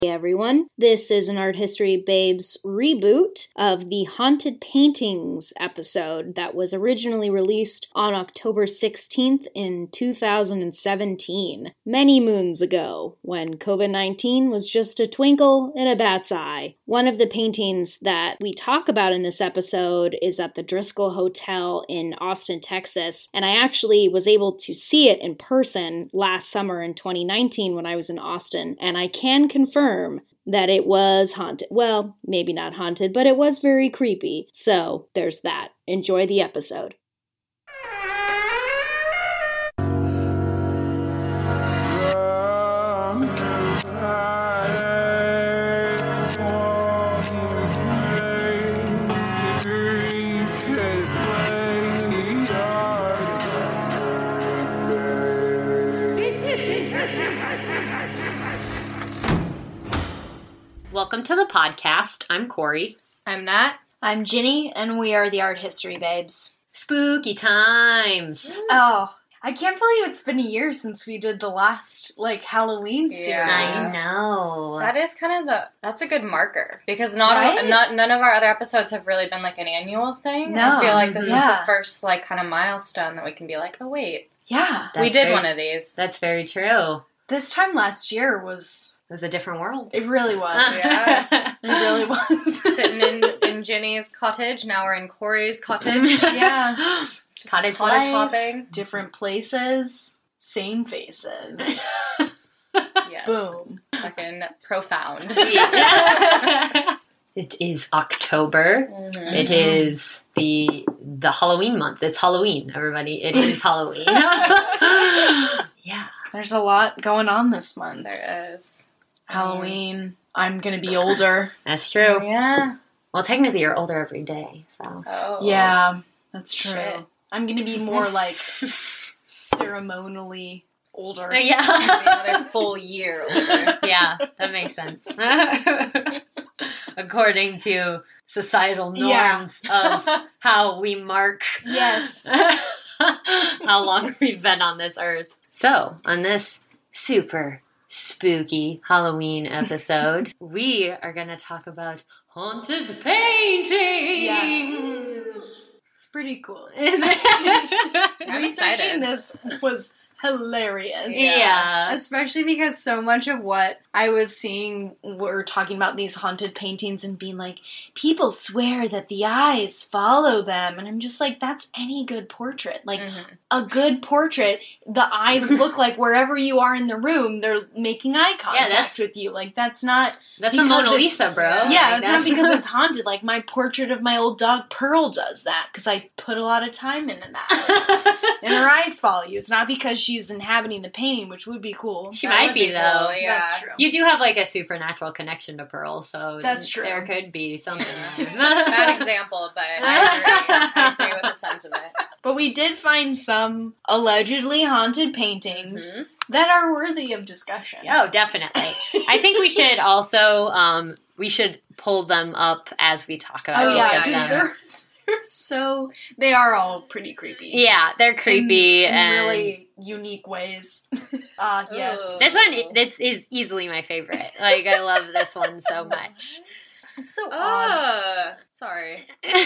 Hey everyone, this is an Art History Babes reboot of the Haunted Paintings episode that was originally released on October 16th in 2017, many moons ago, when COVID-19 was just a twinkle in a bat's eye. One of the paintings that we talk about in this episode is at the Driscoll Hotel in Austin, Texas, and I actually was able to see it in person last summer in 2019 when I was in Austin, and I can confirm that it was haunted. Well, maybe not haunted, but it was very creepy. So there's that. Enjoy the episode. Welcome to the podcast. I'm Corey. I'm Nat. I'm Ginny, and we are the Art History Babes. Spooky times. Oh, I can't believe it's been a year since we did the last, Halloween series. I know. That is that's a good marker. Because none of our other episodes have really been, an annual thing. No. I feel like this is the first, kind of milestone that we can be like, oh, wait. Yeah. We did one of these. That's very true. This time last year was... It was a different world. It really was. Yeah. It really was. Sitting in Ginny's cottage. Now we're in Corey's cottage. Yeah. Just Cottage hopping. Different places, same faces. Yes. Boom. Fucking profound. It is October. Mm-hmm. It is the Halloween month. It's Halloween, everybody. It is Halloween. Yeah. There's a lot going on this month. There is. Halloween. I'm going to be older. That's true. Yeah. Well, technically you're older every day, so. Oh. Yeah, that's true. Shit. I'm going to be more, ceremonially older. Yeah. Another full year older. Yeah, that makes sense. According to societal norms of how we mark Yes. how long we've been on this earth. So, on this super spooky Halloween episode, we are going to talk about haunted paintings. Yeah. It's pretty cool. I'm Researching excited. this was hilarious. Yeah. Especially because so much of what I was seeing were talking about these haunted paintings and being like, people swear that the eyes follow them. And I'm just like, that's any good portrait. A good portrait, the eyes look like wherever you are in the room, they're making eye contact with you. That's not... That's the Mona Lisa, bro. Yeah, it's not because it's haunted. My portrait of my old dog Pearl does that, because I put a lot of time into that. And her eyes follow you. It's not because she's inhabiting the painting, which would be cool. She might be, though. Cool, yeah. That's true. You do have, a supernatural connection to Pearl, so... That's true. There could be something there. Bad example, but I agree with the sentiment. But we did find some allegedly haunted paintings that are worthy of discussion. Oh, definitely. I think we should also, we should pull them up as we talk about Oh, yeah, each of them. because they are all pretty creepy. Yeah, they're creepy in and really unique ways. Yes. this one is easily my favorite. I love this one so much. It's so odd. Sorry.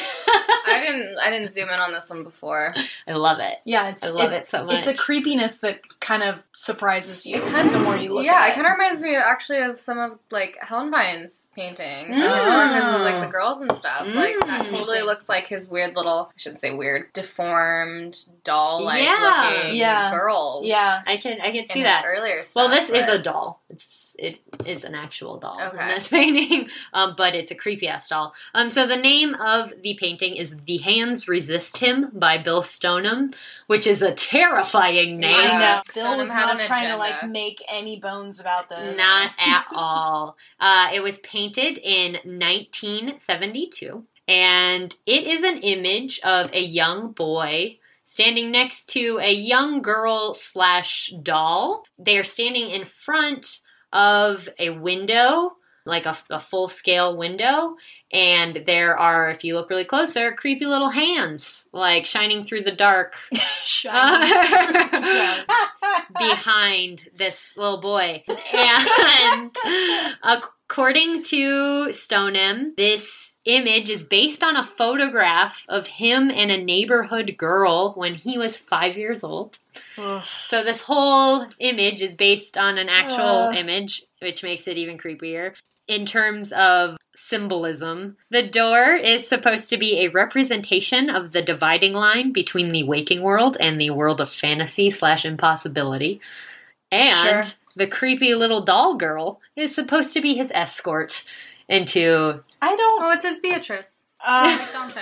I didn't zoom in on this one before. I love it. Yeah, I love it so much. It's a creepiness that kind of surprises you the more you look Yeah, at it. it kind of reminds me actually of some of Helen Vine's paintings. Mm. His portraits of the girls and stuff. That totally Interesting. looks like his weird little, I shouldn't say weird, deformed doll-like Yeah. looking Yeah. girls. Yeah. I I can in see his that. earlier stuff. Well, this is but- a doll. It is an actual doll in Okay. this painting, but it's a creepy-ass doll. So the name of the painting is The Hands Resist Him by Bill Stoneham, which is a terrifying name. I know. Stoneham Bill was had not an trying agenda. to make any bones about this. Not at all. It was painted in 1972, and it is an image of a young boy standing next to a young girl / doll. They are standing in front of a window, like a full-scale window, and there are, if you look really closer, creepy little hands, shining through the dark. behind this little boy. And according to Stoneham, this image is based on a photograph of him and a neighborhood girl when he was 5 years old. So this whole image is based on an actual image, which makes it even creepier. In terms of symbolism, the door is supposed to be a representation of the dividing line between the waking world and the world of fantasy/impossibility. And the creepy little doll girl is supposed to be his escort into... Oh, it says Beatrice. Yes.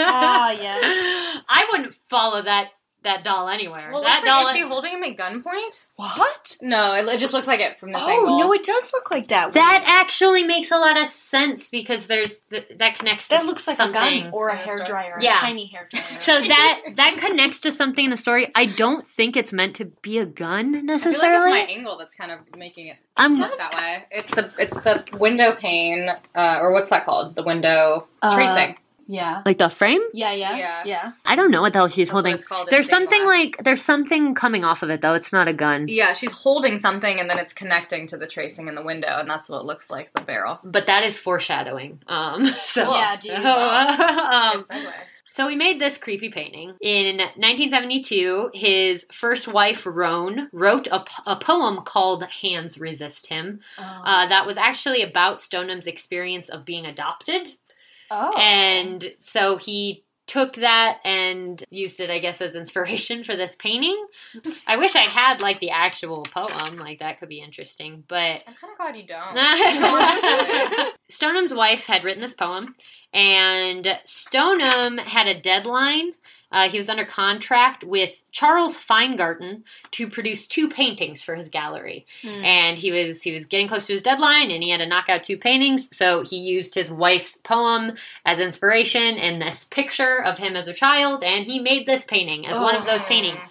I wouldn't follow that doll anywhere. Well, that doll, doll, is she holding him at gunpoint? What? No, it just looks like it from this angle. Oh, no, it does look like that. that actually makes a lot of sense because there's that connects to That looks like something. a gun or a Yeah, hairdryer, yeah. a tiny hairdryer. So that connects to something in the story. I don't think it's meant to be a gun I feel necessarily. like it's my angle that's kind of making it I'm look that way. It's the window pane, or what's that called? The window tracing. Yeah. like the frame. Yeah. I don't know what the hell she's That's what holding. it's called in There's stained something glass. there's something coming off of it though. It's not a gun. Yeah, she's holding something and then it's connecting to the tracing in the window, and that's what it looks like, the barrel. But that is foreshadowing. So Yeah, dude. Good segue. So we made this creepy painting. In 1972, his first wife, Roan, wrote a poem called Hands Resist Him. That was actually about Stoneham's experience of being adopted. And so he took that and used it, I guess, as inspiration for this painting. I wish I had, like, the actual poem. Like, that could be interesting. But I'm kind of glad you don't. Stoneham's wife had written this poem, and Stoneham had a deadline. He was under contract with Charles Feingarten to produce 2 paintings for his gallery. And he was getting close to his deadline, and he had to knock out 2 paintings, so he used his wife's poem as inspiration and this picture of him as a child, and he made this painting as one of those paintings.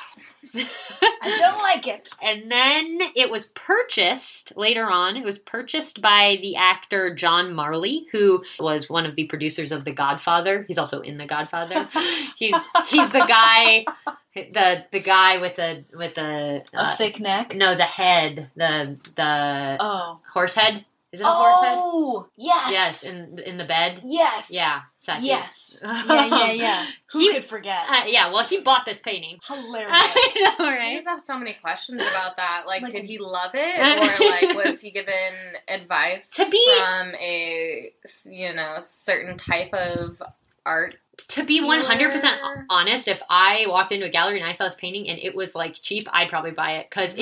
I don't like it. And then it was purchased later on. It was purchased by the actor John Marley, who was one of the producers of The Godfather. He's also in The Godfather. He's the guy, the guy with the A thick neck. No, the head, the horse head. Is it a horse head? Oh, yes. Yes, in the bed. Yes. Yeah. Saki. Yes. Yeah. Who could forget? Yeah, well, he bought this painting. Hilarious. I know, I right? just have so many questions about that. Like, Like- did he love it? Or, like, was he given advice To be- from a, certain type of art? To be 100% honest, if I walked into a gallery and I saw this painting and it was, like, cheap, I'd probably buy it. Because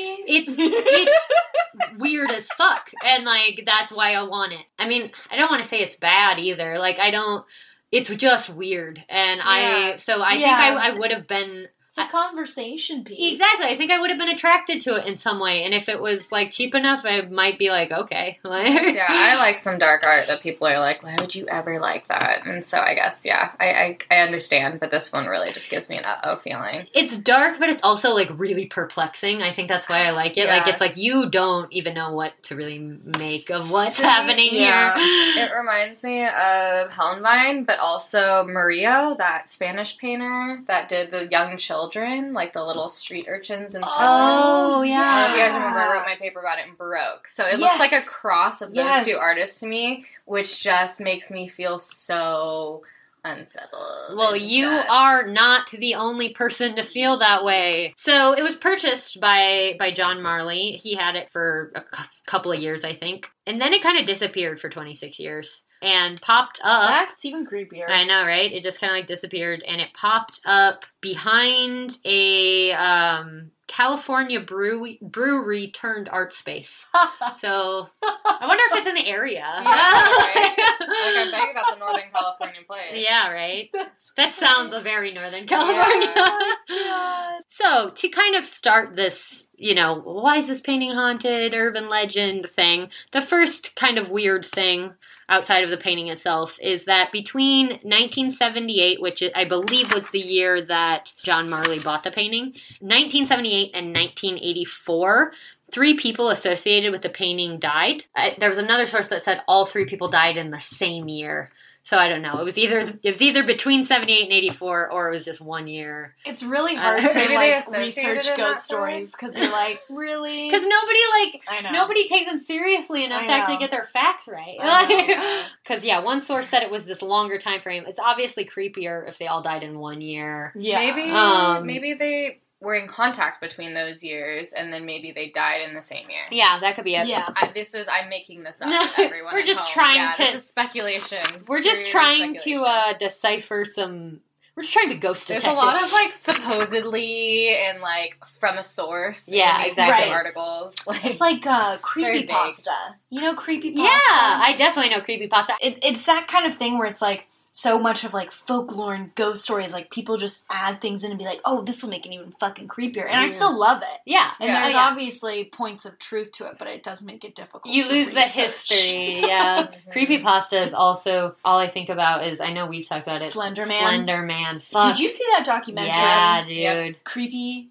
it's weird as fuck. And, like, that's why I want it. I mean, I don't want to say it's bad either. Like, it's just weird. And I think I would have been... It's a conversation piece. Exactly. I think I would have been attracted to it in some way. And if it was, like, cheap enough, I might be like, okay. Yeah, I like some dark art that people are like, why would you ever like that? And so I guess, yeah, I understand, but this one really just gives me an uh-oh feeling. It's dark, but it's also, like, really perplexing. I think that's why I like it. Yeah. Like, it's like you don't even know what to really make of what's happening Yeah. here. It reminds me of Hellenwein, but also Murillo, that Spanish painter that did the young children, like the little street urchins and peasants. Oh, yeah. I don't know if you guys remember, I wrote my paper about it in Baroque. So it looks like a cross of those 2 artists to me, which just makes me feel so unsettled. Well, you are not the only person to feel that way. So it was purchased by John Marley. He had it for a couple of years, I think. And then it kind of disappeared for 26 years. And popped up. That's even creepier. I know, right? It just kind of like disappeared, and it popped up behind a California brewery turned art space. So I wonder if it's in the area. Yeah, right? Like, I bet you that's a Northern California place. Yeah, right? That's That sounds very Northern California. God. So, to kind of start this, why is this painting haunted, urban legend thing, the first kind of weird thing outside of the painting itself is that between 1978, which I believe was the year that John Marley bought the painting, 1978 and 1984, 3 people associated with the painting died. There was another source that said all 3 people died in the same year. So I don't know. It was either between 78 and 84, or it was just 1 year. It's really hard to research ghost stories because you're like, really? Because nobody takes them seriously enough to actually get their facts right. Because one source said it was this longer time frame. It's obviously creepier if they all died in 1 year. Yeah, maybe they were in contact between those years, and then maybe they died in the same year. Yeah, that could be it. Yeah. I'm making this up, everyone. We're just trying to... This is speculation. We're just trying to decipher some... We're just trying to ghost detectives. There's a lot of, like, supposedly and, like, from a source. Yeah, exactly. Articles. Like, it's like creepypasta. You know creepypasta? Yeah, I definitely know creepypasta. It's that kind of thing where it's like, so much of, like, folklore and ghost stories, like, people just add things in and be like, oh, this will make it even fucking creepier. And I still love it. Yeah. And there's obviously points of truth to it, but it does make it difficult You lose the history, yeah. Creepypasta is also, all I think about is, I know we've talked about it. Slender Man. Fuck. Did you see that documentary? Yeah, dude. Yep. Creepy.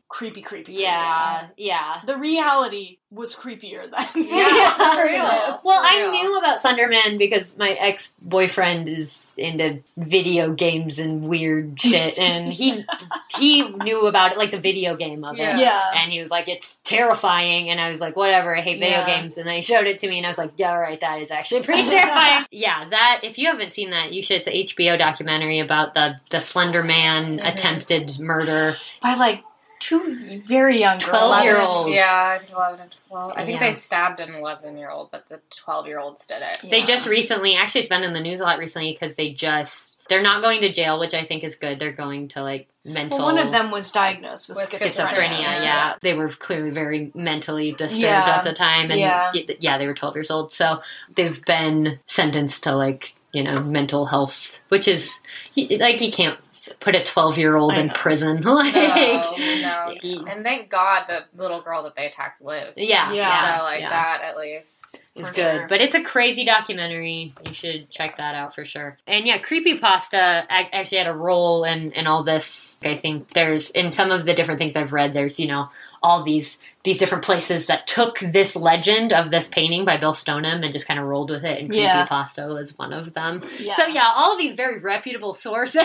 Yeah. The reality was creepier than that's real. Well, I knew about Slender Man because my ex-boyfriend is into video games and weird shit, and he knew about it, like the video game of it. Yeah. And he was like, it's terrifying, and I was like, whatever, I hate video games, and then he showed it to me, and I was like, yeah, alright, that is actually pretty terrifying. Yeah, that, if you haven't seen that, you should. It's an HBO documentary about the Slender Man attempted murder. By, like, two very young girls. 12-year-olds. Yeah, 11 and 12. I think they stabbed an 11-year-old, but the 12-year-olds did it. Yeah. They just recently, actually it's been in the news a lot recently, because they're not going to jail, which I think is good. They're going to, like, mental... Well, one of them was diagnosed with schizophrenia. Yeah. They were clearly very mentally disturbed at the time. And they were 12 years old. So they've been sentenced to, like, mental health, which is, like, you can't put a 12-year-old in prison. Like, no. And thank God the little girl that they attacked lived. Yeah. So, that, at least, is good. Sure. But it's a crazy documentary. You should check that out for sure. And yeah, creepypasta actually had a role in all this. I think there's, in some of the different things I've read, there's, all these different places that took this legend of this painting by Bill Stoneham and just kind of rolled with it, and creepypasta was one of them. Yeah. So yeah, all of these very reputable sources.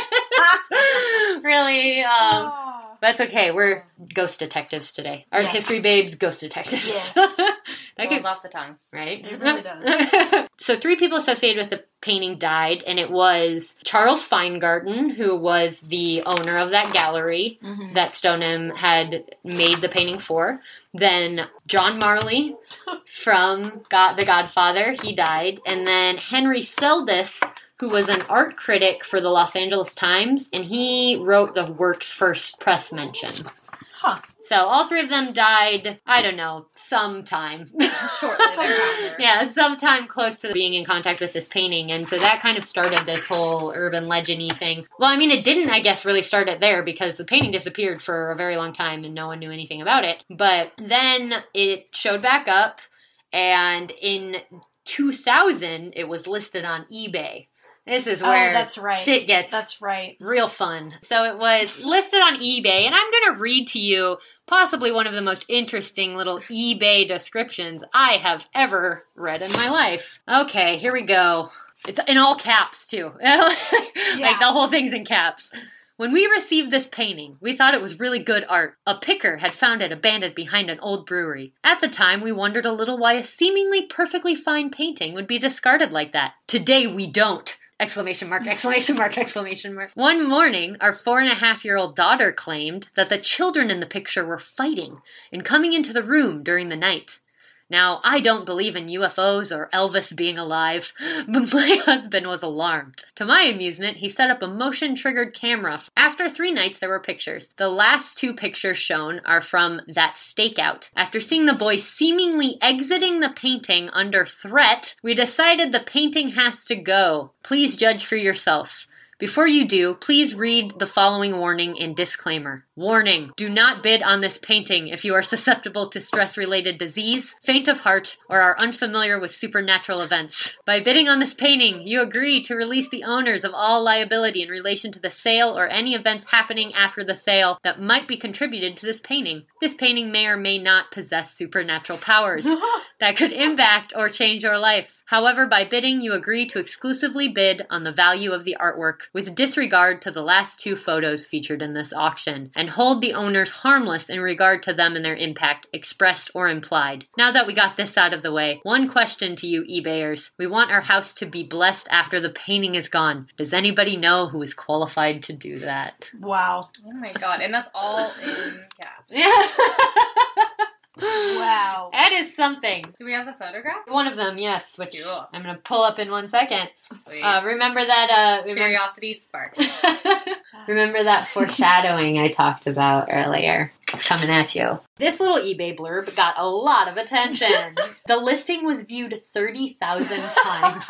Really, that's okay. We're ghost detectives today. Art History Babes, ghost detectives. Yes. That goes off the tongue. Right? It really does. So 3 people associated with the painting died, and it was Charles Feingarten, who was the owner of that gallery that Stoneham had made the painting for. Then John Marley from The Godfather, he died. And then Henry Seldes, who was an art critic for the Los Angeles Times, and he wrote the work's first press mention. Huh. So all 3 of them died, I don't know, sometime. Shortly thereafter. Yeah, sometime close to being in contact with this painting. And so that kind of started this whole urban legend-y thing. Well, I mean, it didn't, I guess, really start it there, because the painting disappeared for a very long time and no one knew anything about it. But then it showed back up, and in 2000, it was listed on eBay. This is where shit gets real fun. So it was listed on eBay, and I'm going to read to you possibly one of the most interesting little eBay descriptions I have ever read in my life. Okay, here we go. It's in all caps, too. Like, the whole thing's in caps. When we received this painting, we thought it was really good art. A picker had found it abandoned behind an old brewery. At the time, we wondered a little why a seemingly perfectly fine painting would be discarded like that. Today, we don't. Exclamation mark, exclamation mark, exclamation mark. One morning, our 4.5-year-old daughter claimed that the children in the picture were fighting and coming into the room during the night. Now, I don't believe in UFOs or Elvis being alive, but my husband was alarmed. To my amusement, he set up a motion-triggered camera. After 3 nights, there were pictures. The last 2 pictures shown are from that stakeout. After seeing the boy seemingly exiting the painting under threat, we decided the painting has to go. Please judge for yourself. Before you do, please read the following warning and disclaimer. Warning, do not bid on this painting if you are susceptible to stress-related disease, faint of heart, or are unfamiliar with supernatural events. By bidding on this painting, you agree to release the owners of all liability in relation to the sale or any events happening after the sale that might be contributed to this painting. This painting may or may not possess supernatural powers that could impact or change your life. However, by bidding, you agree to exclusively bid on the value of the artwork with disregard to the last 2 photos featured in this auction, and hold the owners harmless in regard to them and their impact, expressed or implied. Now that we got this out of the way, one question to you eBayers. We want our house to be blessed after the painting is gone. Does anybody know who is qualified to do that? Wow. Oh my god, and that's all in caps. Yeah. Wow. That is something. Do we have the photograph? One of them, yes, which Cool. I'm going to pull up in 1 second. Please. Remember that... Curiosity sparked. Remember that foreshadowing I talked about earlier? It's coming at you. This little eBay blurb got a lot of attention. The listing was viewed 30,000 times.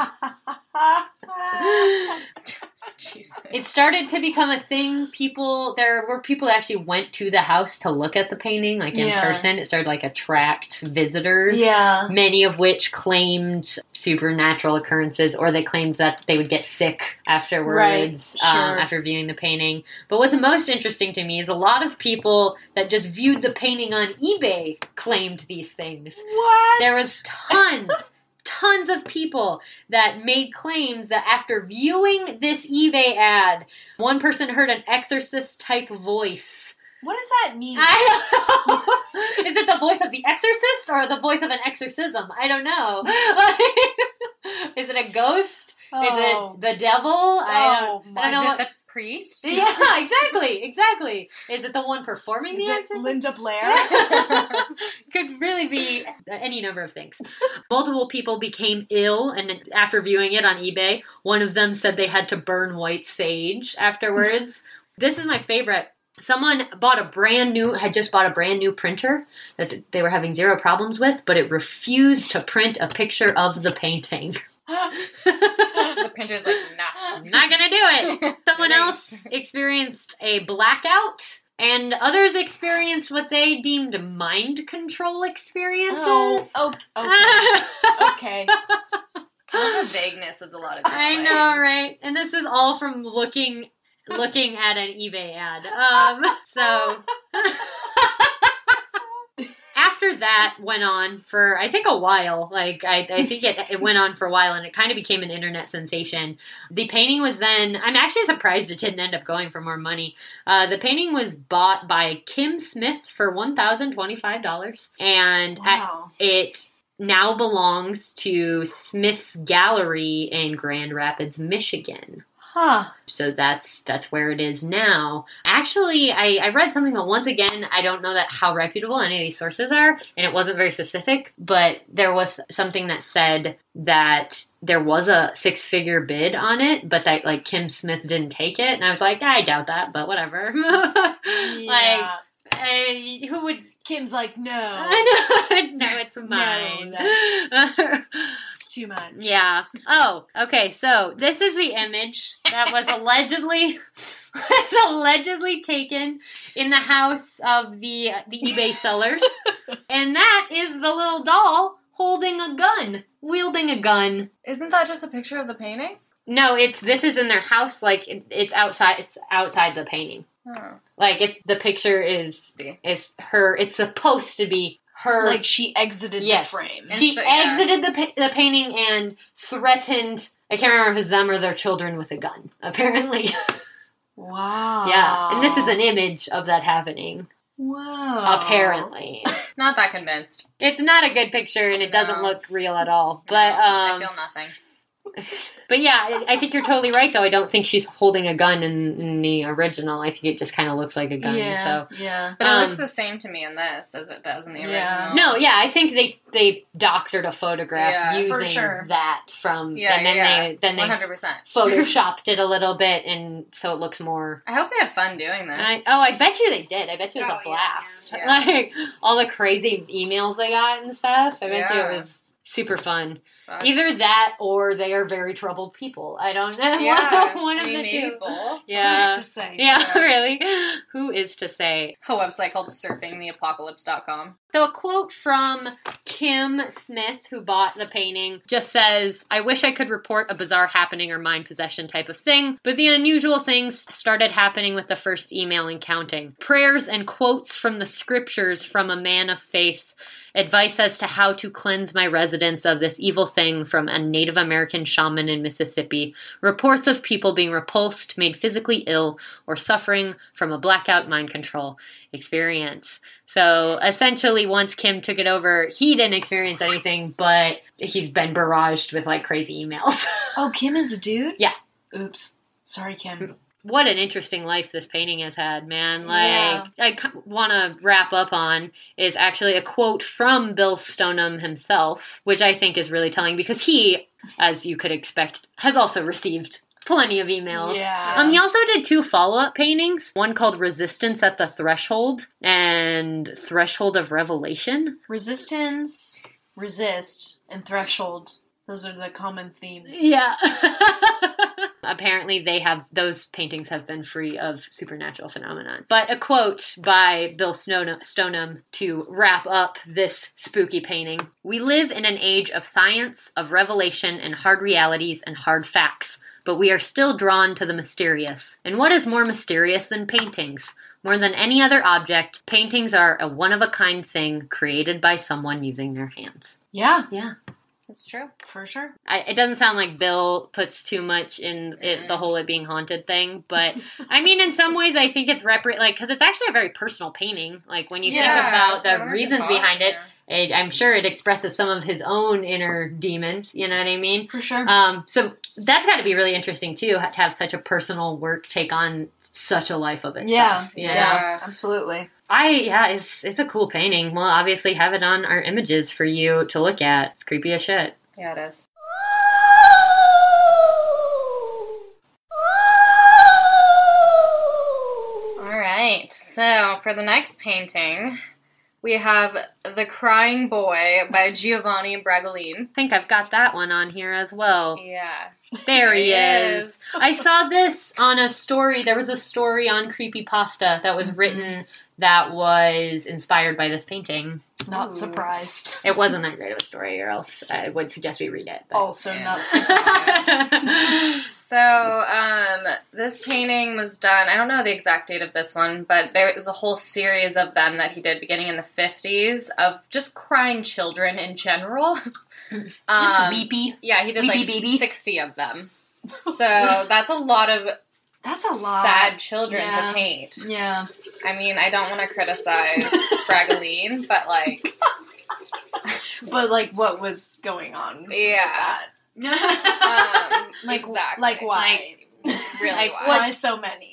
Jesus. It started to become a thing. There were people that actually went to the house to look at the painting, like in person. It started like attract visitors. Yeah. Many of which claimed supernatural occurrences, or they claimed that they would get sick afterwards, after viewing the painting. But what's most interesting to me is a lot of people that just viewed the painting on eBay claimed these things. What? There was tons of people that made claims that after viewing this eBay ad, one person heard an exorcist-type voice. What does that mean? I don't know. Is it the voice of the exorcist or the voice of an exorcism? I don't know. Is it a ghost? Oh. Is it the devil? I don't know. Is it the priest? Yeah, exactly. Is it the one performing the exorcism? Is it Linda Blair? Could really be any number of things. Multiple people became ill, and after viewing it on eBay, one of them said they had to burn white sage afterwards. This is my favorite. Someone had just bought a brand new printer that they were having 0 problems with, but it refused to print a picture of the painting. The printer's like, nah. I'm not gonna do it. Someone else experienced a blackout, and others experienced what they deemed mind control experiences. Okay. The vagueness of a lot of these I claims. know, right? And this is all from looking at an eBay ad. So after that went on for, I think, a while. Like, I think it went on for a while, and it kind of became an internet sensation. The painting was then, I'm actually surprised it didn't end up going for more money. The painting was bought by Kim Smith for $1,025, and it now belongs to Smith's Gallery in Grand Rapids, Michigan. Huh. So that's where it is now. Actually, I read something, but once again, I don't know how reputable any of these sources are, and it wasn't very specific, but there was something that said that there was a 6-figure bid on it, but that, like, Kim Smith didn't take it, and I was like, I doubt that, but whatever. Yeah. Like, who would... Kim's like, no. I know. No, it's mine. No, it's too much. Yeah. Oh, okay. So this is the image that was allegedly taken in the house of the eBay sellers, and that is the little doll holding a gun, wielding a gun. Isn't that just a picture of the painting? No, this is in their house. Like, it's outside. It's outside the painting. Oh. Like, the picture is her. It's supposed to be her. Like, she exited the frame. She exited the painting and threatened, I can't remember if it was them or their children, with a gun, apparently. Wow. Yeah, and this is an image of that happening. Wow. Apparently. Not that convinced. It's not a good picture, and it doesn't look real at all. But I feel nothing. But yeah, I think you're totally right, though. I don't think she's holding a gun in the original. I think it just kind of looks like a gun. Yeah, so. yeah. But it looks the same to me in this as it does in the original. No, yeah, I think they doctored a photograph using that from... and then they 100%. photoshopped it a little bit, and so it looks more... I hope they had fun doing this. I bet you they did. I bet you it was a blast. Yeah. Like, all the crazy emails they got and stuff. I bet you it was... Super fun. Either that or they are very troubled people. I don't know. Yeah. One of the two. Both. Yeah. Who's to say? Yeah, really. Who is to say? A website called surfingtheapocalypse.com. So a quote from Kim Smith, who bought the painting, just says, "I wish I could report a bizarre happening or mind possession type of thing, but the unusual things started happening with the first email and counting. Prayers and quotes from the scriptures from a man of faith, advice as to how to cleanse my residence of this evil thing from a Native American shaman in Mississippi, reports of people being repulsed, made physically ill, or suffering from a blackout mind control experience." So essentially, once Kim took it over, he didn't experience anything, but he's been barraged with like crazy emails. Oh, Kim is a dude? Yeah. Oops. Sorry, Kim. What an interesting life this painting has had, man. Like, I want to wrap up on is actually a quote from Bill Stoneham himself, which I think is really telling because he, as you could expect, has also received plenty of emails. Yeah. He also did 2 follow-up paintings, one called Resistance at the Threshold and Threshold of Revelation. Resistance, resist, and threshold. Those are the common themes. Yeah. Apparently those paintings have been free of supernatural phenomenon. But a quote by Bill Stoneham to wrap up this spooky painting. "We live in an age of science, of revelation, and hard realities and hard facts. But we are still drawn to the mysterious. And what is more mysterious than paintings? More than any other object, paintings are a one-of-a-kind thing created by someone using their hands." Yeah. Yeah. That's true. For sure. It doesn't sound like Bill puts too much in it, the whole it being haunted thing, but I mean, in some ways, I think it's because it's actually a very personal painting. Like when you think about the reasons behind it, I'm sure it expresses some of his own inner demons. You know what I mean? For sure. So that's got to be really interesting too, to have such a personal work take on such a life of itself. Yeah, absolutely. It's a cool painting. We'll obviously have it on our images for you to look at. It's creepy as shit. Yeah, it is. Alright, so for the next painting, we have The Crying Boy by Giovanni Bragolin. I think I've got that one on here as well. Yeah. There he is. I saw this on a story. There was a story on Creepypasta that was written that was inspired by this painting. Not surprised. It wasn't that great of a story, or else I would suggest we read it. But. Also not surprised. So, this painting was done, I don't know the exact date of this one, but there was a whole series of them that he did beginning in the 50s of just crying children in general. Just weepy. Yeah, he did weepy like babies. 60 of them. So that's a lot of sad children to paint. Yeah. I mean, I don't want to criticize Bragolin, but like... But like, what was going on? Yeah. Like, exactly. Like why? Really like, why? Why so many?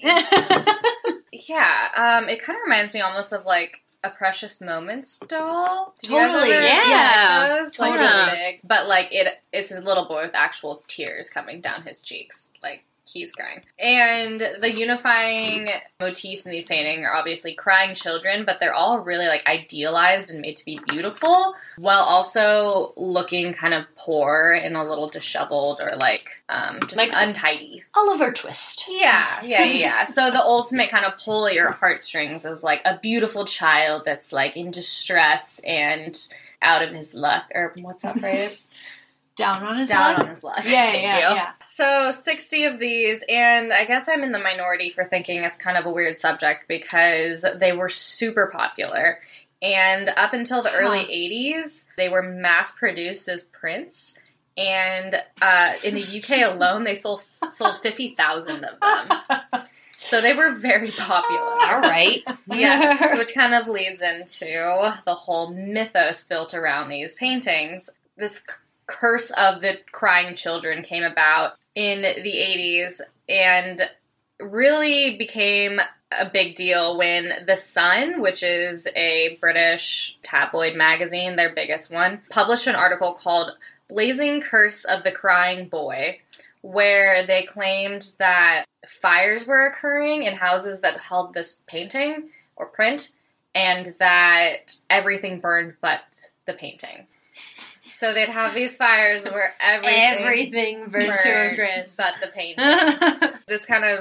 Yeah. It kind of reminds me almost of like a Precious Moments doll. Did you guys Totally. ever Yeah. get those? Like really big. But like it's a little boy with actual tears coming down his cheeks. Like he's crying. And the unifying motifs in these paintings are obviously crying children, but they're all really like idealized and made to be beautiful while also looking kind of poor and a little disheveled or like just like untidy. Oliver Twist. Yeah. So the ultimate kind of pull at your heartstrings is like a beautiful child that's like in distress and out of his luck. Or what's that phrase? Down on his Down luck? on his luck. Yeah. So 60 of these, and I guess I'm in the minority for thinking it's kind of a weird subject because they were super popular. And up until the early 80s, they were mass-produced as prints. And in the UK alone, they sold 50,000 of them. So they were very popular. All right. Yes, which kind of leads into the whole mythos built around these paintings. This Curse of the Crying Children came about in the 80s and really became a big deal when The Sun, which is a British tabloid magazine, their biggest one, published an article called Blazing Curse of the Crying Boy, where they claimed that fires were occurring in houses that held this painting or print, and that everything burned but the painting. So they'd have these fires where everything burnt to a burned crisp. but the painting. This kind of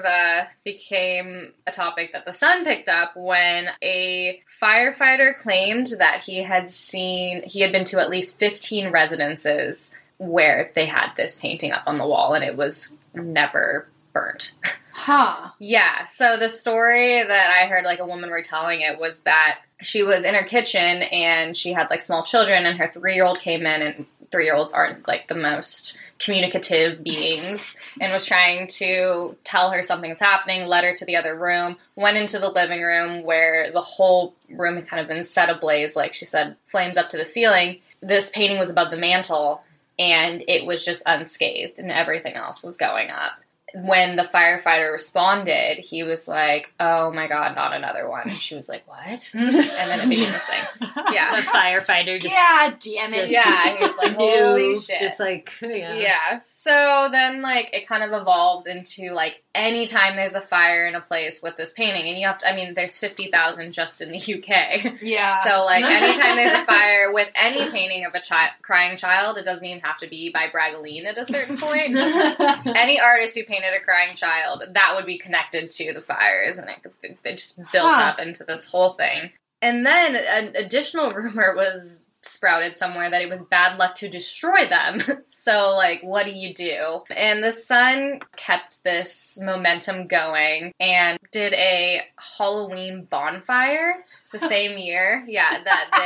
became a topic that The Sun picked up when a firefighter claimed that he had been to at least 15 residences where they had this painting up on the wall and it was never burnt. Huh. Yeah, so the story that I heard, like, a woman retelling it was that she was in her kitchen and she had, like, small children and her 3-year-old came in, and 3-year-olds aren't, like, the most communicative beings, and was trying to tell her something was happening, led her to the other room, went into the living room where the whole room had kind of been set ablaze, like she said, flames up to the ceiling. This painting was above the mantle, and it was just unscathed, and everything else was going up. When the firefighter responded, he was like, "Oh my God, not another one." And she was like, "What?" And then it became this thing. Yeah. The firefighter just... God damn it. Just- Yeah, he's like, "Holy shit." Just like, yeah. Yeah. So then, like, it kind of evolves into, like, anytime there's a fire in a place with this painting, and you have to, I mean, there's 50,000 just in the UK. Yeah. So, like, anytime there's a fire with any painting of a crying child, it doesn't even have to be by Bragaline at a certain point. Just any artist who painted a crying child, that would be connected to the fires, and they just built up into this whole thing. And then an additional rumor was sprouted somewhere that it was bad luck to destroy them. So, like, what do you do? And The Sun kept this momentum going and did a Halloween bonfire the same year. Yeah,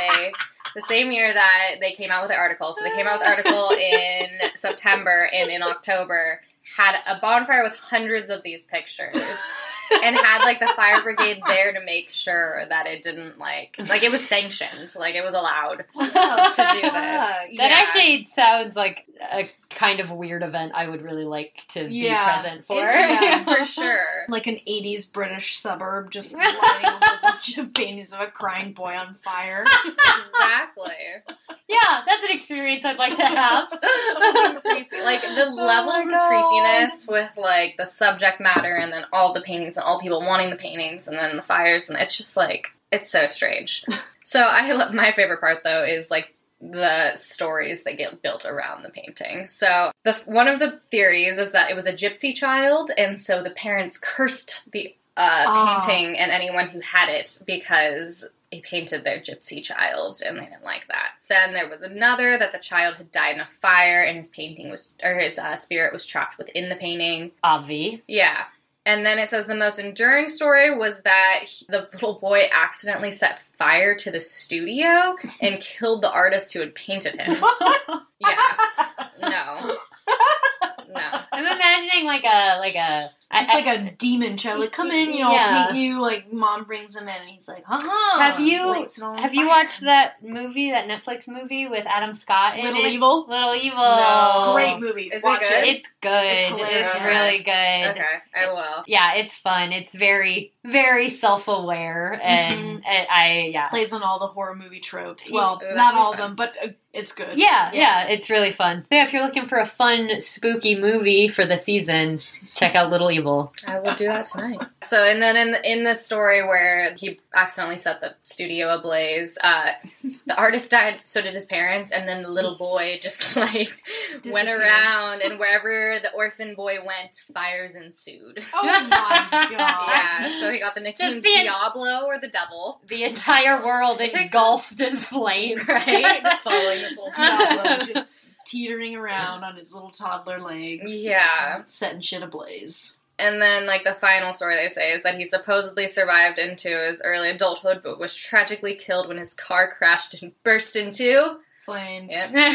the same year that they came out with the article. So they came out with the article in September, and in October had a bonfire with hundreds of these pictures. And had, like, the fire brigade there to make sure that it didn't, like, it was sanctioned. Like, it was allowed to do this. That actually sounds like a kind of weird event I would really like to be present for. Interesting, for sure. Like an 80s British suburb, just lighting a bunch of paintings of a crying boy on fire. Exactly. Yeah, that's an experience I'd like to have. Creepy. Like, the levels of creepiness with, like, the subject matter and then all the paintings and all people wanting the paintings and then the fires, and it's just, like, it's so strange. So my favorite part, though, is, like, the stories that get built around the painting. So one of the theories is that it was a gypsy child, and so the parents cursed the painting and anyone who had it because he painted their gypsy child, and they didn't like that. Then there was another that the child had died in a fire, and his spirit was trapped within the painting. Obvi. Yeah. And then it says the most enduring story was that the little boy accidentally set fire to the studio and killed the artist who had painted him. Yeah. No. I'm imagining like a It's like a demon child. Like, come in, I'll paint you. Like, mom brings him in, and he's like, Have you watched that movie, that Netflix movie with Adam Scott in Little it? Evil? Little Evil. No. Great movie. Is Watch it good? It's good. It's hilarious. It's really good. Okay, I will. Yeah, it's fun. It's very, very self-aware, and Plays on all the horror movie tropes. Ooh, Well, that'd not be all of fun. them, but it's good. Yeah, it's really fun. So yeah, if you're looking for a fun, spooky movie for the season, check out Little Evil. I will do that tonight. So, and then in the story where he accidentally set the studio ablaze, the artist died, so did his parents, and then the little boy just, like, went around, and wherever the orphan boy went, fires ensued. Oh my god. Yeah, so he got the nickname Diablo, or the devil. The entire world engulfed in flames. Right? Just following this little Diablo just teetering around on his little toddler legs. Yeah. Setting shit ablaze. And then, like, the final story they say is that he supposedly survived into his early adulthood, but was tragically killed when his car crashed and burst into flames.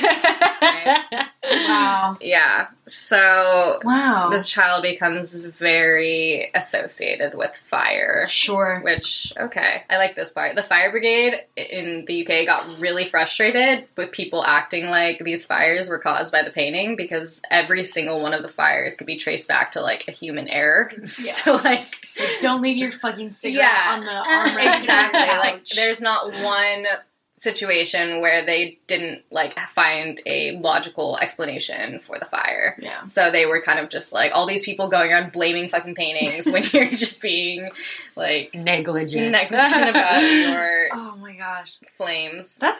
Yep. Wow. Yeah. So Wow. this child becomes very associated with fire. Sure. Which, okay. I like this part. The fire brigade in the UK got really frustrated with people acting like these fires were caused by the painting, because every single one of the fires could be traced back to, like, a human error. Yeah. So, like... Don't leave your fucking cigarette on the armrest. Exactly. Of your Like, couch. there's not one situation where they didn't, like, find a logical explanation for the fire. Yeah. So they were kind of just like, all these people going around blaming fucking paintings when you're just being, like, negligent about your Oh my gosh. flames. That's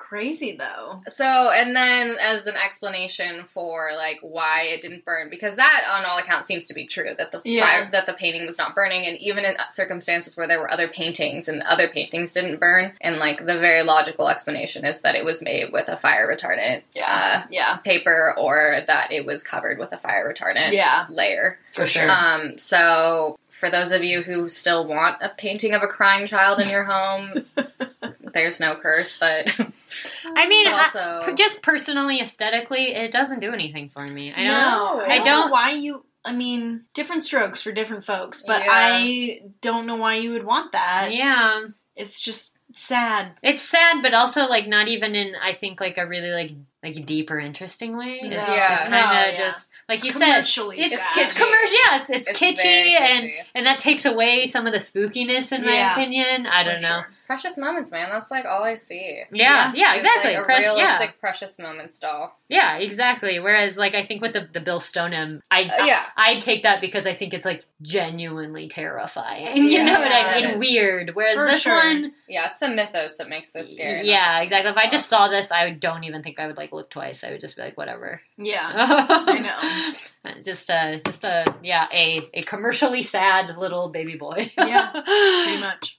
crazy, though. So, and then as an explanation for, like, why it didn't burn, because that, on all accounts, seems to be true, that the fire, that the painting was not burning, and even in circumstances where there were other paintings, and the other paintings didn't burn, and, like, the very logical explanation is that it was made with a fire retardant paper, or that it was covered with a fire retardant layer. For sure. So, for those of you who still want a painting of a crying child in your home... There's no curse, but I mean, also just personally, aesthetically, it doesn't do anything for me. I don't know why you. I mean, different strokes for different folks, but I don't know why you would want that. Yeah, it's just sad. It's sad, but also like not even in I think like a really like deep or interesting way. It's kind of just like you said. It's commercial. Yeah, it's kitschy, and that takes away some of the spookiness in my opinion. I don't know. Sure. Precious moments, man. That's like all I see. Yeah, exactly. Like a realistic precious moments doll. Yeah, exactly. Whereas, like, I think with the Bill Stoneham, I'd take that because I think it's like genuinely terrifying. You know what I mean? Weird. Whereas this one, it's the mythos that makes this scary. Yeah, exactly. If I just saw this, I don't even think I would like look twice. I would just be like, whatever. Yeah, I know. Just a commercially sad little baby boy. Yeah, pretty much.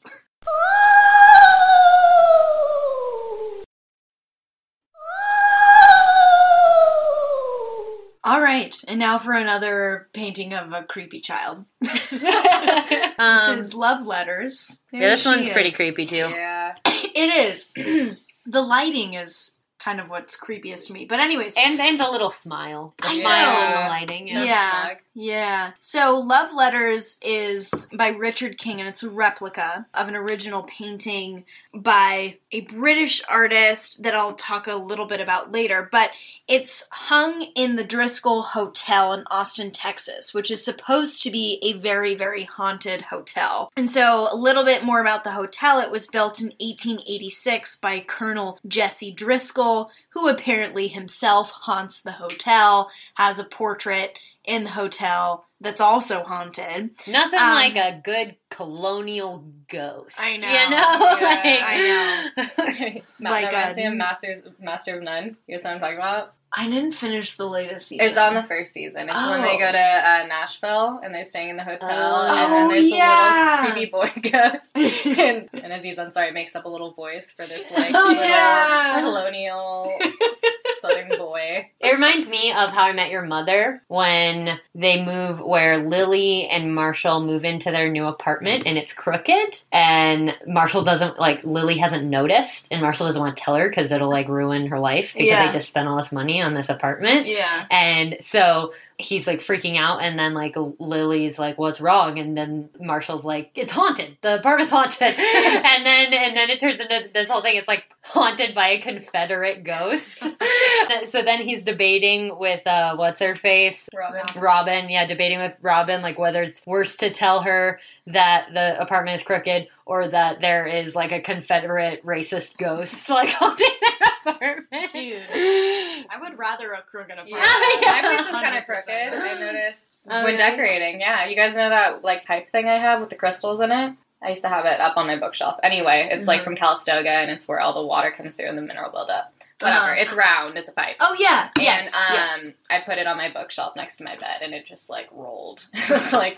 All right, and now for another painting of a creepy child. This is Love Letters. This one's pretty creepy too. Yeah, it is. The lighting is kind of what's creepiest to me. But anyways. And a little smile. The smile and the lighting. Yeah. So Love Letters is by Richard King, and it's a replica of an original painting by a British artist that I'll talk a little bit about later. But it's hung in the Driscoll Hotel in Austin, Texas, which is supposed to be a very, very haunted hotel. And so a little bit more about the hotel. It was built in 1886 by Colonel Jesse Driscoll, who apparently himself haunts the hotel, has a portrait in the hotel that's also haunted. Nothing like a good colonial ghost. I know. You know? I know. Master of None. You know what I'm talking about? I didn't finish the latest season. It's on the first season. It's when they go to Nashville and they're staying in the hotel, and then there's the little creepy boy ghost. and Aziz Ansari makes up a little voice for this little colonial southern boy. It reminds me of How I Met Your Mother when they move, where Lily and Marshall move into their new apartment and it's crooked, and Marshall doesn't, Lily hasn't noticed, and Marshall doesn't want to tell her because it'll ruin her life because they just spent all this money on this apartment. Yeah. And so he's freaking out, and then Lily's what's wrong? And then Marshall's it's haunted. The apartment's haunted. and then it turns into this whole thing. It's haunted by a Confederate ghost. So then he's debating with what's her face? Robin. Yeah, debating with Robin whether it's worse to tell her that the apartment is crooked or that there is a Confederate racist ghost haunting their apartment. Dude, I would rather a crooked apartment. My place is kind of crooked. I noticed when decorating. Yeah, you guys know that pipe thing I have with the crystals in it? I used to have it up on my bookshelf. Anyway, it's from Calistoga, and it's where all the water comes through and the mineral buildup. Whatever. It's round. It's a pipe. Oh, yeah. And yes. I put it on my bookshelf next to my bed, and it just rolled. It was cool.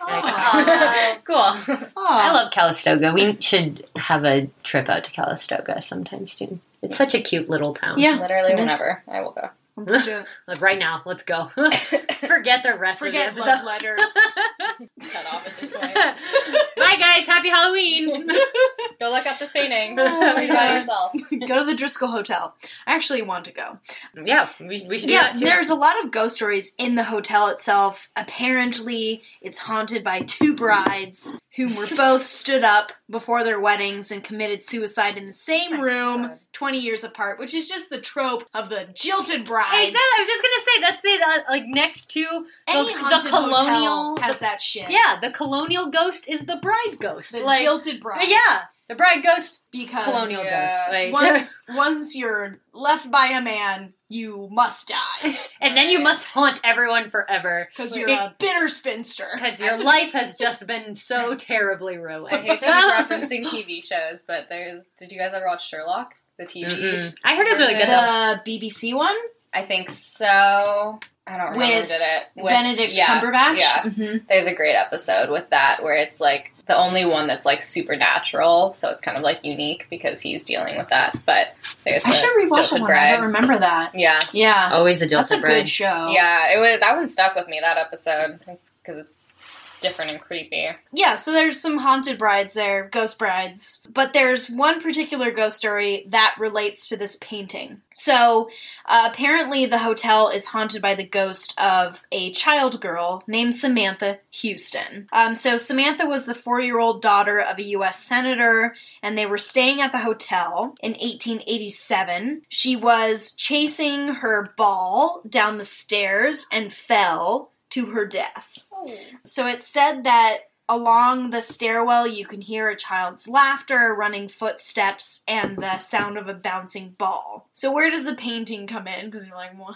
I love Calistoga. We should have a trip out to Calistoga sometime soon. It's such a cute little town. Yeah. Literally whenever. I will go. Let's do it. Right now, let's go. Forget the rest of Forget the Love Letters. Cut off at this point. Bye, guys. Happy Halloween. Go look up this painting. Read by yourself. Go to the Driscoll Hotel. I actually want to go. Yeah, we should do that too. There's a lot of ghost stories in the hotel itself. Apparently, it's haunted by two brides whom were both stood up before their weddings and committed suicide in the same room 20 years apart, which is just the trope of the jilted bride. Exactly. I was just going to say, that's next to the colonial... has that shit. Yeah, the colonial ghost is the bride ghost. The jilted bride. Yeah, the bride ghost, because colonial ghost. Once you're left by a man, you must die. And then you must haunt everyone forever. Because you're a bitter spinster. Because your life has just been so terribly ruined. I hate to be referencing TV shows, but did you guys ever watch Sherlock? The TV. Mm-mm. I heard it was really good, though. The BBC one? I think so. I don't remember With it. Benedict Cumberbatch? Yeah. Mm-hmm. There's a great episode with that where it's like the only one that's like supernatural, so it's kind of like unique because he's dealing with that. But there's I should rewatch Jilted that one. Bride. I don't remember that. Yeah. Yeah. Always a That's Jilted a Bride. good show. Yeah, that one stuck with me, that episode, because it's different and creepy. Yeah, so there's some haunted brides there, ghost brides. But there's one particular ghost story that relates to this painting. So, apparently the hotel is haunted by the ghost of a child girl named Samantha Houston. So Samantha was the 4-year-old daughter of a U.S. senator, and they were staying at the hotel in 1887. She was chasing her ball down the stairs and fell to her death. So it's said that along the stairwell you can hear a child's laughter, running footsteps, and the sound of a bouncing ball. So where does the painting come in? Because you're like, what?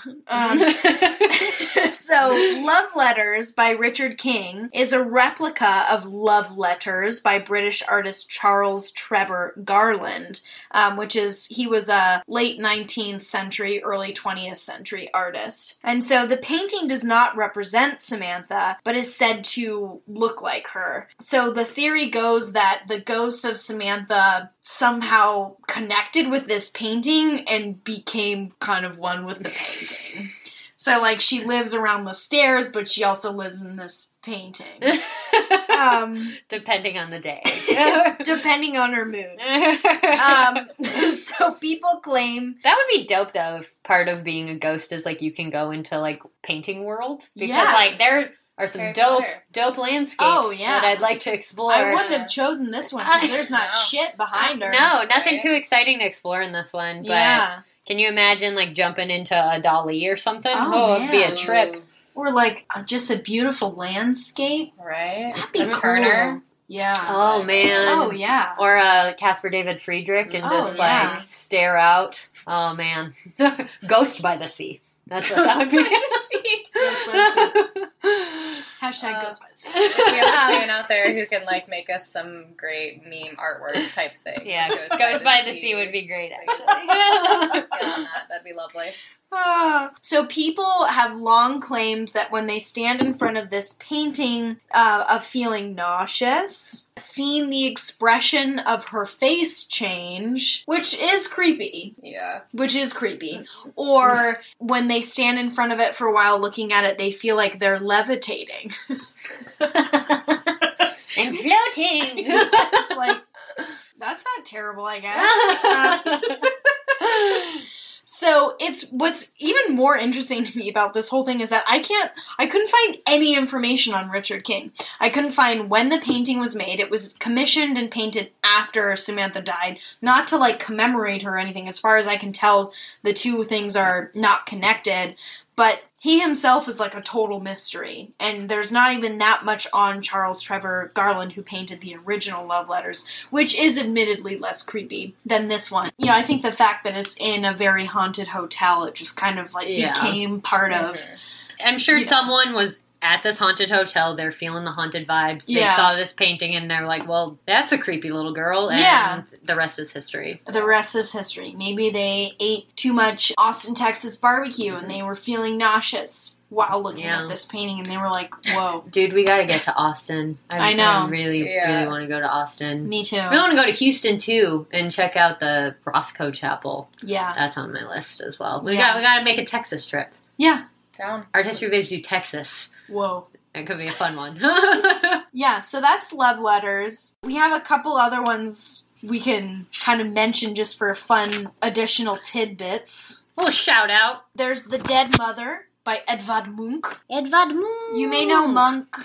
So Love Letters by Richard King is a replica of Love Letters by British artist Charles Trevor Garland, he was a late 19th century, early 20th century artist. And so the painting does not represent Samantha, but is said to look like her. So the theory goes that the ghost of Samantha somehow connected with this painting and became kind of one with the painting. So, like, she lives around the stairs, but she also lives in this painting. Depending on the day. Depending on her mood. So people claim... That would be dope, though, if part of being a ghost is, like, you can go into, like, painting world. Because, Yeah. like, there are some Harry dope Potter. landscapes yeah. that I'd like to explore. I wouldn't have chosen this one, because there's not No. shit behind her. No, nothing Right. too exciting to explore in this one. But Yeah. can you imagine, like, jumping into a Dali or something? Oh, It'd be yeah. a trip. Or, like, just a beautiful landscape. Right? That'd be Tim cool. Turner. Yeah. Oh, man. Oh, yeah. Or Casper David Friedrich and Oh, just, yeah. like, stare out. Oh, man. Ghost by the Sea. That's what that would be. Ghost by the Sea. Hashtag Ghost by the Sea. We have a fan out there who can, like, make us some great meme artwork type thing. Yeah, Ghost by the Sea would be great, actually. Get on that. That'd be lovely. So people have long claimed that when they stand in front of this painting of feeling nauseous, seeing the expression of her face change, which is creepy, Yeah. or when they stand in front of it for a while looking at it, they feel like they're levitating. And floating! It's like, that's not terrible, I guess. So it's what's even more interesting to me about this whole thing is that I couldn't find any information on Richard King. I couldn't find when the painting was made. It was commissioned and painted after Samantha died, not to like commemorate her or anything. As far as I can tell, the two things are not connected, but he himself is like a total mystery, and there's not even that much on Charles Trevor Garland, who painted the original Love Letters, which is admittedly less creepy than this one. You know, I think the fact that it's in a very haunted hotel, it just kind of like became part of... I'm sure someone was at this haunted hotel, they're feeling the haunted vibes, they saw this painting and they're like, well, that's a creepy little girl, and the rest is history. The rest is history. Maybe they ate too much Austin, Texas barbecue and they were feeling nauseous while looking at this painting, and they were like, whoa. Dude, we gotta get to Austin. I know. I really want to go to Austin. Me too. I want to go to Houston, too, and check out the Rothko Chapel. Yeah. That's on my list as well. We gotta make a Texas trip. Yeah. Down. Art History Babes do Texas. Whoa. It could be a fun one. Yeah, so that's Love Letters. We have a couple other ones we can kind of mention just for fun additional tidbits. Little shout out. There's The Dead Mother by Edvard Munch. Edvard Munch. You may know Munch.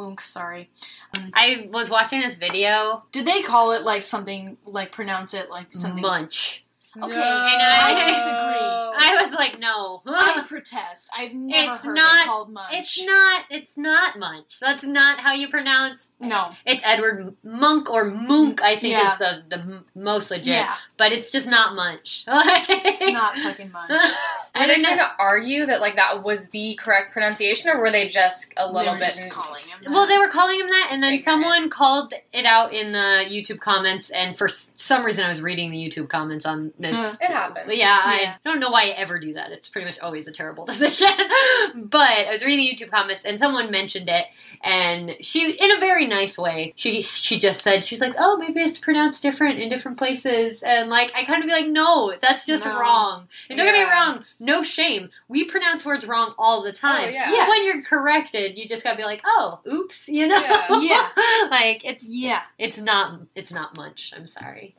I was watching this video. Did they call it like something, like pronounce it like something? Munch. Okay, And I disagree. I was like, no. I protest. I've never It's heard not- it called munch. It's not munch. That's not how you pronounce. No. It's Edward Monk or Munk, I think Yeah. is the most legit. Yeah. But it's just not munch. It's not fucking munch. Were I they don't trying know. to argue that like that was the correct pronunciation, or were they just a little were bit just calling him that. Well, they were calling him that, and then Ignorant. someone called it out in the YouTube comments, and for some reason I was reading the YouTube comments on this. It happens. But yeah, Yeah. I don't know why I ever do that. It's pretty much always a terrible decision. But I was reading the YouTube comments, and someone mentioned it, and she, in a very nice way, she just said, she's like, oh, maybe it's pronounced different in different places. And, like, I kind of be like, no, that's just No. wrong. And don't get me Yeah. wrong, no shame. We pronounce words wrong all the time. Oh, yeah. Yes. When you're corrected, you just gotta be like, oh, oops, you know? Yeah. Yeah. Like, Yeah. it's not much. I'm sorry.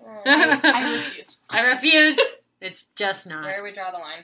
I refuse. I refuse. It's just not. Where we draw the line.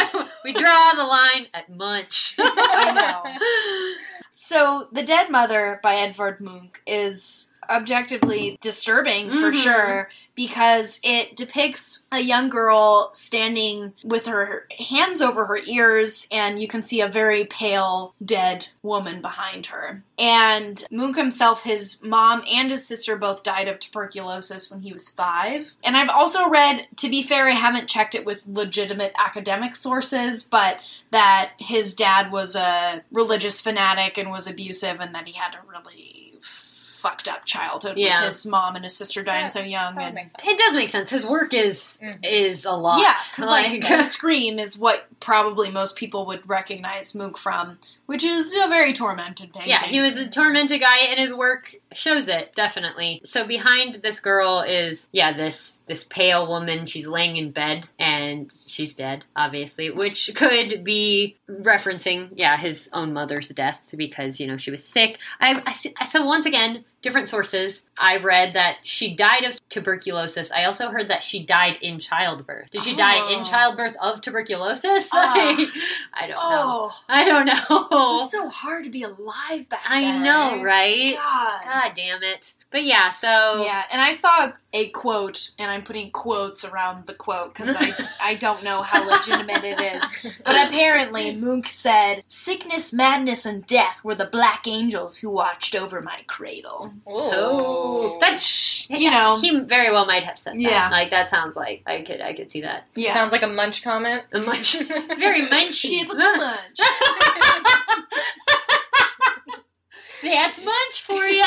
We draw the line at munch. I know. So, The Dead Mother by Edvard Munch is objectively disturbing for Mhm. sure because it depicts a young girl standing with her hands over her ears and you can see a very pale dead woman behind her. And Munch himself, his mom and his sister both died of tuberculosis when he was 5. And I've also read, to be fair, I haven't checked it with legitimate academic sources, but that his dad was a religious fanatic and was abusive and that he had a really fucked up childhood Yeah. with his mom and his sister dying Yeah, so young. That And makes sense. It does make sense. His work is a lot. yeah, because like Scream is what probably most people would recognize Munch from, which is a very tormented painting. yeah, he was a tormented guy, and his work shows it, definitely. So behind this girl is, this pale woman. She's laying in bed, and she's dead, obviously, which could be referencing, his own mother's death, because, she was sick. So once again, different sources. I read that she died of tuberculosis. I also heard that she died in childbirth. Did she die in childbirth of tuberculosis? Like, I don't know. I don't It know. was so hard to be alive back I then. know, right? God. God damn it. But yeah, so... Yeah, and I saw a quote, and I'm putting quotes around the quote because I don't know how legitimate it is. But apparently, Munch said, "Sickness, madness, and death were the black angels who watched over my cradle." Oh, that's he very well might have said that. Yeah. Like that sounds like I could see that. Yeah. Sounds like a munch comment. A munch. It's very munchy. Typical Munch. That's munch for you.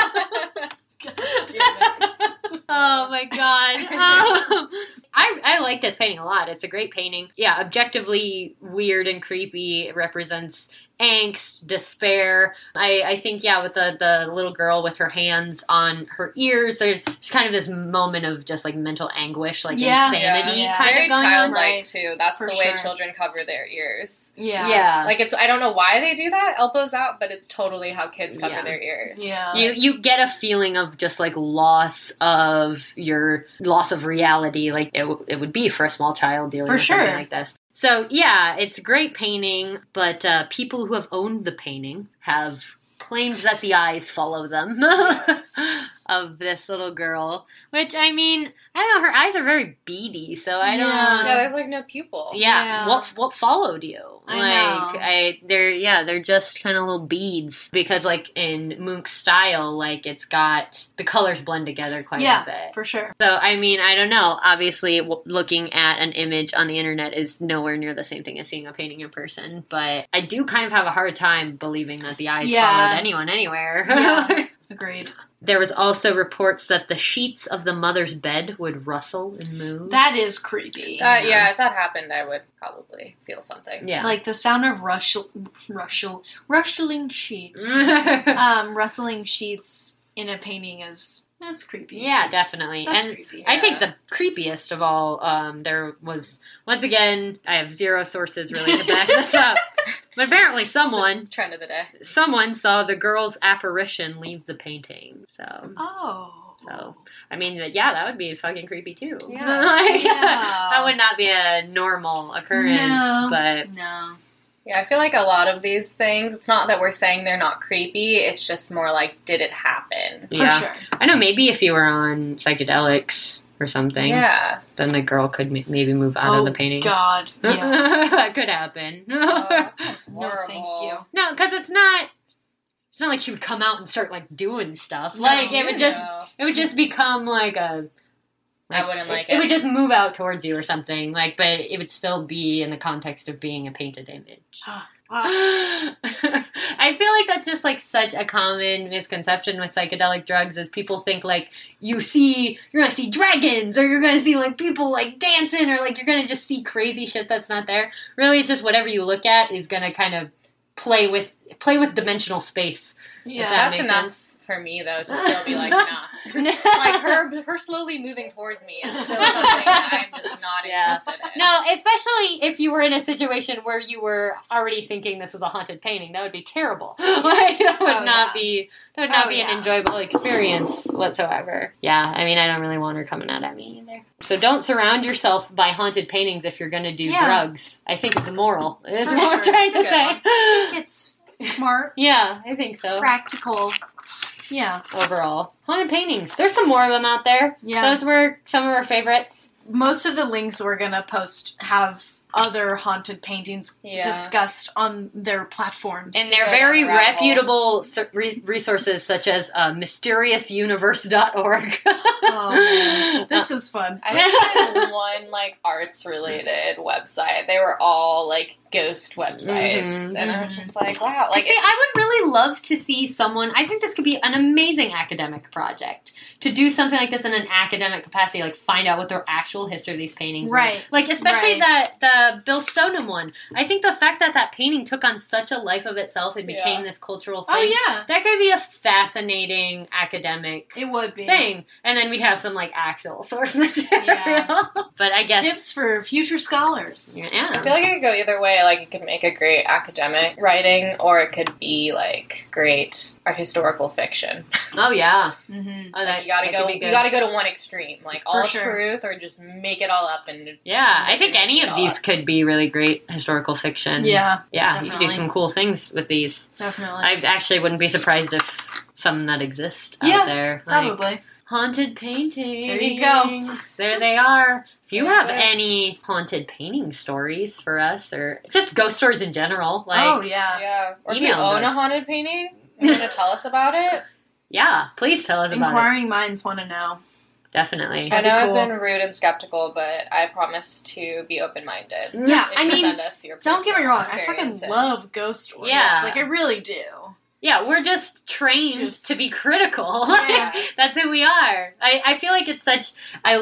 Damn it. Oh my god. I like this painting a lot. It's a great painting. Yeah, objectively weird and creepy. It represents angst, despair. I think, with the little girl with her hands on her ears, there's kind of this moment of just like mental anguish, like insanity yeah. kind Very of going on. childlike Right. too. That's For the way sure. children cover their ears. Yeah. Yeah. Like I don't know why they do that, elbows out, but it's totally how kids cover Yeah. their ears. Yeah. You get a feeling of just like loss of reality, like it would be for a small child dealing For with something sure. like this. So yeah, it's a great painting, but people who have owned the painting have claimed that the eyes follow them Yes. of this little girl. Which, I mean, I don't know, her eyes are very beady, so I don't Yeah. Yeah, there's like no pupil. Yeah. Yeah. What followed you? I know. They're just kind of little beads because like in Munch's style, like it's got the colors blend together quite a bit. for sure. So I mean, I don't know. Obviously, looking at an image on the internet is nowhere near the same thing as seeing a painting in person. But I do kind of have a hard time believing that the eyes followed anyone anywhere. Yeah. Agreed. There was also reports that the sheets of the mother's bed would rustle and move. That is creepy. Yeah, if that happened, I would probably feel something. Yeah. Like the sound of rustling sheets. Rustling sheets in a painting that's creepy. Yeah, definitely. That's and creepy. I think the creepiest of all, there was, once again, I have zero sources really to back this up, but apparently someone Trend of the day. saw the girl's apparition leave the painting. So, I mean, that would be fucking creepy too. Yeah. Like, Yeah. that would not be a normal occurrence, No. but No. Yeah, I feel like a lot of these things, it's not that we're saying they're not creepy, it's just more like, did it happen? yeah. For sure. I know maybe if you were on psychedelics, or something, Yeah. then the girl could maybe move out of the painting. God. Yeah. That could happen. Oh, that sounds No, horrible. thank you. No, because it's not like she would come out and start like doing stuff. No, Like it You would just know. it would just become like a. I wouldn't like It it. would just move out towards you or something. Like, but it would still be in the context of being a painted image. I feel like that's just like such a common misconception with psychedelic drugs is people think like you're gonna see dragons or you're gonna see like people like dancing or like you're gonna just see crazy shit that's not there. Really, it's just whatever you look at is gonna kind of play with dimensional space. Yeah. that That's makes enough sense. for me, though, to still be like, nah. Like, her slowly moving towards me is still something that I'm just not Yeah. interested in. No, especially if you were in a situation where you were already thinking this was a haunted painting, that would be terrible. Like, that would Oh, not yeah. be an Yeah. enjoyable experience whatsoever. Yeah, I mean, I don't really want her coming out at me either. So don't surround yourself by haunted paintings if you're going to do Yeah. drugs. I think it's immoral. Is For what I'm sure. trying It's a to good say. one. I think it's smart, Yeah, I think so. practical. Yeah. Overall, haunted paintings. There's some more of them out there. Yeah. Those were some of our favorites. Most of the links we're going to post have other haunted paintings Yeah. discussed on their platforms. And they're Go very down the rabbit hole. reputable resources such as mysteriousuniverse.org. Oh, man. This was fun. I think I had one, like, arts-related website. They were all, like, ghost websites. Mhm. And I was just like, wow. Like, See, I would really love to see someone, I think this could be an amazing academic project, to do something like this in an academic capacity, like find out what the actual history of these paintings were. Right. Like, especially Right. the Bill Stoneham one. I think the fact that painting took on such a life of itself and became Yeah. this cultural thing, Oh, yeah. that could be a fascinating academic It would be. thing. And then we'd have some, like, actual source material. But I guess... Tips for future scholars. Yeah. I feel like it could go either way. Like, it could make a great academic writing, or it could be, like, great art historical fiction. Oh, yeah. Mm-hmm. Oh, that, You gotta that go. could be You good. gotta go to one extreme, like all sure. truth, or just make it all up and. Yeah, I think any of these could be really great historical fiction. Yeah, Yeah, you could do definitely. some cool things with these. definitely. I actually wouldn't be surprised if some that exist Yeah, out there. Like Probably. haunted paintings. There you go. There they are. If you There have it is. any haunted painting stories for us, or just ghost stories in general, like, Oh, yeah. Yeah, or if you Email own us. a haunted painting, you want to tell us about it. yeah, please tell us about it. Inquiring minds want to know. Definitely. I That'd know be I've cool. been rude and skeptical, but I promise to be open-minded. Yeah, If I you mean, send us your Don't get me personal wrong, I fucking experiences. love ghost stories. Yeah. Like, I really do. Yeah, we're just trained Just- to be critical. Yeah. That's who we are. I feel like it's such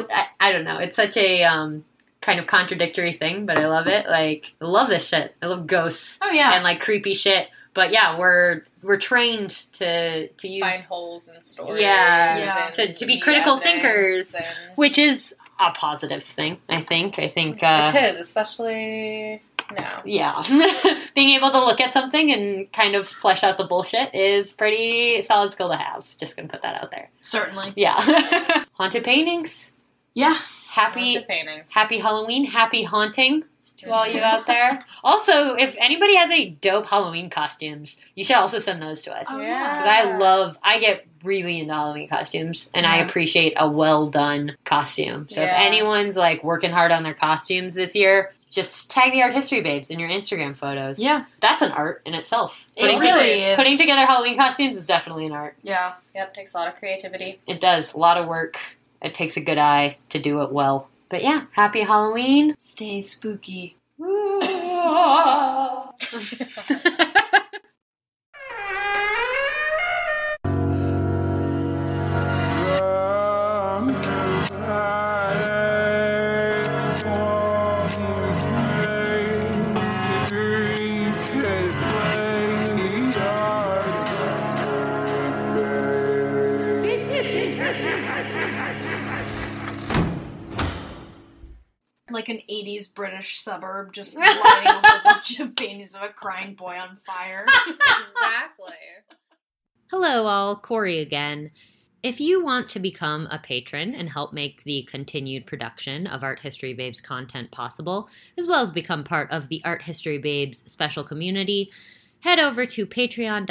I don't know. It's such a kind of contradictory thing, but I love it. Like, I love this shit. I love ghosts Oh, yeah. and like creepy shit. But yeah, we're trained to use, Find holes in stories. Yeah. and To be the critical evidence thinkers. and- which is a positive thing. I think. it is, especially now. Yeah, being able to look at something and kind of flesh out the bullshit is pretty solid skill to have. Just gonna put that out there. Certainly. Yeah. Haunted paintings. Yeah. Happy Haunted paintings. Happy Halloween. Happy haunting to all you out there. Also, if anybody has any dope Halloween costumes, you should also send those to us. Oh, Because I get really into Halloween costumes, and I Yeah. appreciate a well done costume. So if Yeah. anyone's like working hard on their costumes this year, just tag the Art History Babes in your Instagram photos. Yeah. That's an art in itself. It really is. Putting together Halloween costumes is definitely an art. Yeah. Yep, takes a lot of creativity. It does. A lot of work. It takes a good eye to do it well. But yeah, happy Halloween. Stay spooky. Like an 80s British suburb, just lighting a bunch of paintings of a crying boy on fire. Exactly. Hello, all. Corey again. If you want to become a patron and help make the continued production of Art History Babes content possible, as well as become part of the Art History Babes special community, head over to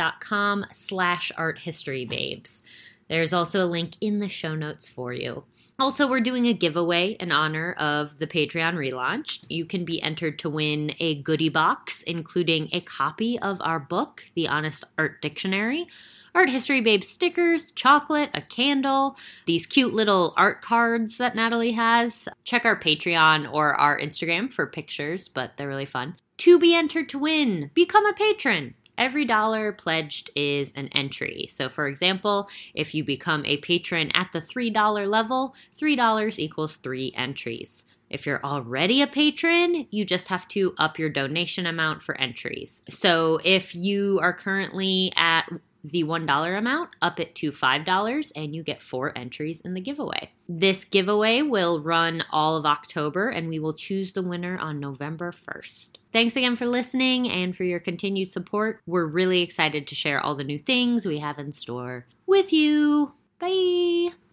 patreon.com/arthistorybabes. There's also a link in the show notes for you. Also, we're doing a giveaway in honor of the Patreon relaunch. You can be entered to win a goodie box, including a copy of our book, The Honest Art Dictionary, Art History Babe stickers, chocolate, a candle, these cute little art cards that Natalie has. Check our Patreon or our Instagram for pictures, but they're really fun. To be entered to win, become a patron. Every dollar pledged is an entry. So for example, if you become a patron at the $3 level, $3 equals 3 entries. If you're already a patron, you just have to up your donation amount for entries. So if you are currently at the $1 amount, up it to $5, and you get 4 entries in the giveaway. This giveaway will run all of October, and we will choose the winner on November 1st. Thanks again for listening and for your continued support. We're really excited to share all the new things we have in store with you. Bye!